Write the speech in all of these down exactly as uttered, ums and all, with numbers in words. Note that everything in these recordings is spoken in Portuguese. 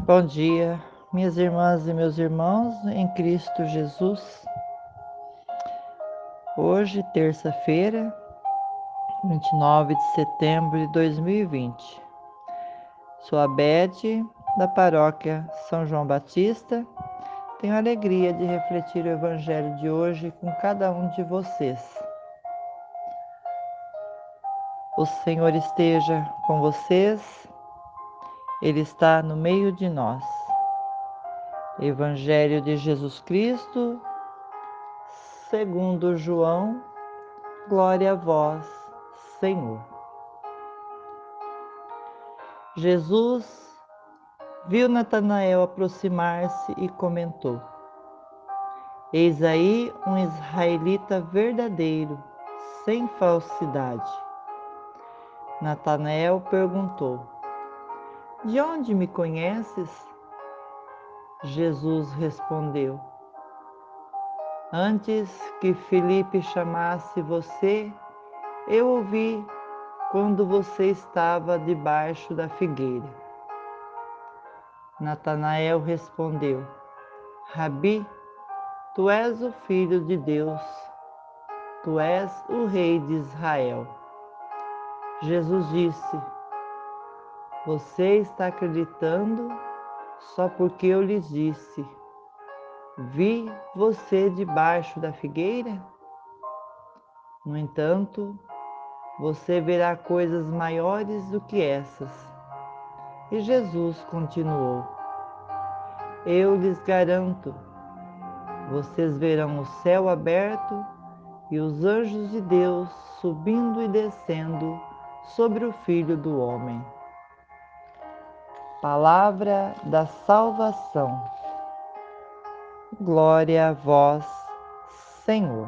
Bom dia, minhas irmãs e meus irmãos em Cristo Jesus. Hoje, terça-feira, vinte e nove de setembro de dois mil e vinte. Sou a Bede, da paróquia São João Batista. Tenho a alegria de refletir o Evangelho de hoje com cada um de vocês. O Senhor esteja com vocês, Ele está no meio de nós. Evangelho de Jesus Cristo, segundo João. Glória a vós, Senhor. Jesus viu Natanael aproximar-se e comentou: Eis aí um israelita verdadeiro, sem falsidade. Natanael perguntou: De onde me conheces? Jesus respondeu: Antes que Filipe chamasse você, eu ouvi quando você estava debaixo da figueira. Natanael respondeu: Rabi, tu és o Filho de Deus, tu és o Rei de Israel. Jesus disse: Você está acreditando só porque eu lhes disse: Vi você debaixo da figueira? No entanto, você verá coisas maiores do que essas. E Jesus continuou: Eu lhes garanto, vocês verão o céu aberto e os anjos de Deus subindo e descendo sobre o Filho do Homem. Palavra da salvação. Glória a vós, Senhor.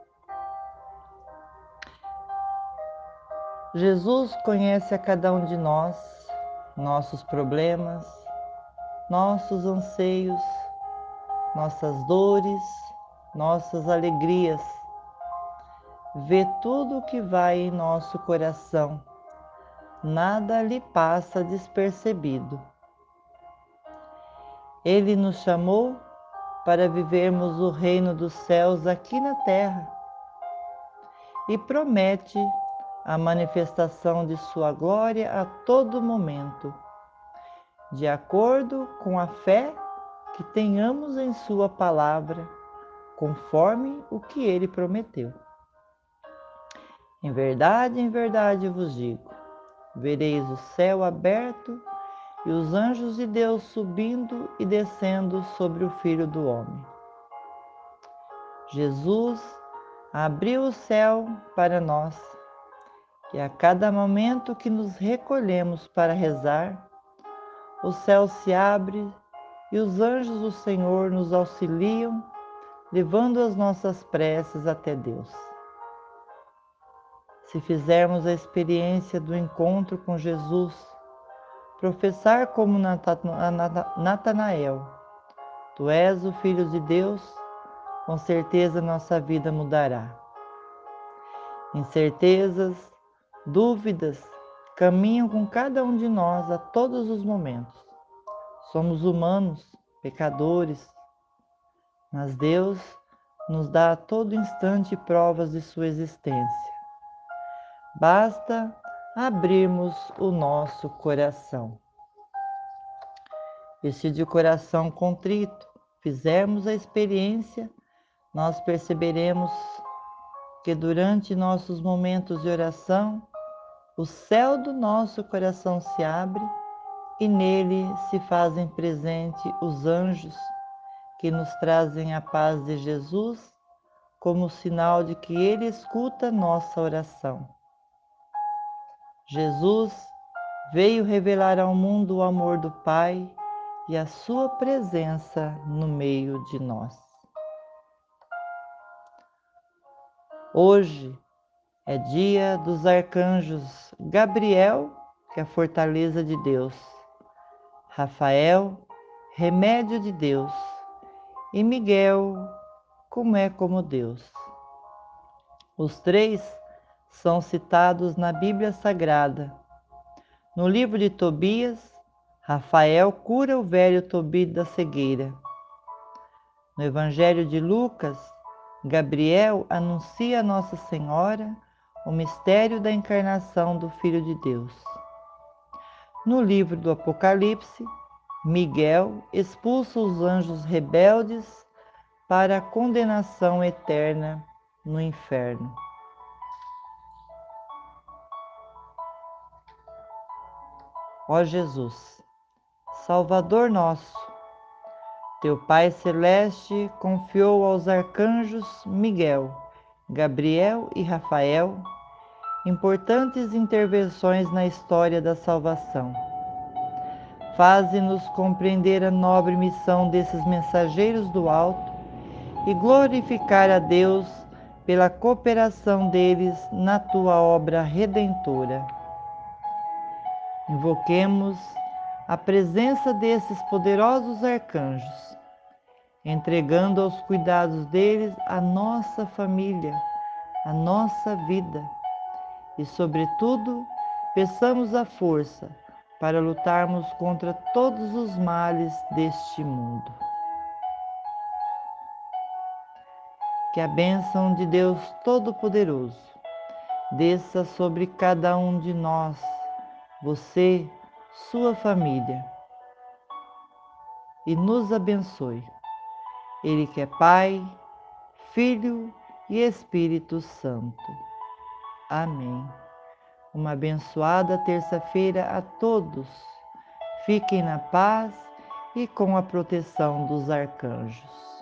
Jesus conhece a cada um de nós, nossos problemas, nossos anseios, nossas dores, nossas alegrias. Vê tudo o que vai em nosso coração. Nada lhe passa despercebido. Ele nos chamou para vivermos o reino dos céus aqui na terra e promete a manifestação de sua glória a todo momento, de acordo com a fé que tenhamos em sua palavra, conforme o que ele prometeu. Em verdade, em verdade vos digo, vereis o céu aberto e os anjos de Deus subindo e descendo sobre o Filho do Homem. Jesus abriu o céu para nós, e a cada momento que nos recolhemos para rezar, o céu se abre e os anjos do Senhor nos auxiliam, levando as nossas preces até Deus. Se fizermos a experiência do encontro com Jesus, professar como Natanael, Tu és o Filho de Deus, com certeza nossa vida mudará. Incertezas, dúvidas caminham com cada um de nós a todos os momentos. Somos humanos, pecadores, mas Deus nos dá a todo instante provas de sua existência. Basta abrirmos o nosso coração. E se de coração contrito fizermos a experiência, nós perceberemos que durante nossos momentos de oração, o céu do nosso coração se abre e nele se fazem presente os anjos que nos trazem a paz de Jesus como sinal de que Ele escuta nossa oração. Jesus veio revelar ao mundo o amor do Pai e a sua presença no meio de nós. Hoje é dia dos arcanjos Gabriel, que é a fortaleza de Deus, Rafael, remédio de Deus, e Miguel, como é como Deus. Os três são citados na Bíblia Sagrada. No livro de Tobias, Rafael cura o velho Tobi da cegueira. No Evangelho de Lucas, Gabriel anuncia a Nossa Senhora o mistério da encarnação do Filho de Deus. No livro do Apocalipse, Miguel expulsa os anjos rebeldes para a condenação eterna no inferno. Ó Jesus, Salvador nosso, teu Pai Celeste confiou aos arcanjos Miguel, Gabriel e Rafael importantes intervenções na história da salvação. Faze-nos compreender a nobre missão desses mensageiros do alto e glorificar a Deus pela cooperação deles na tua obra redentora. Invoquemos a presença desses poderosos arcanjos, entregando aos cuidados deles a nossa família, a nossa vida e, sobretudo, peçamos a força para lutarmos contra todos os males deste mundo. Que a bênção de Deus Todo-Poderoso desça sobre cada um de nós, você, sua família, e nos abençoe. Ele que é Pai, Filho e Espírito Santo. Amém. Uma abençoada terça-feira a todos. Fiquem na paz e com a proteção dos arcanjos.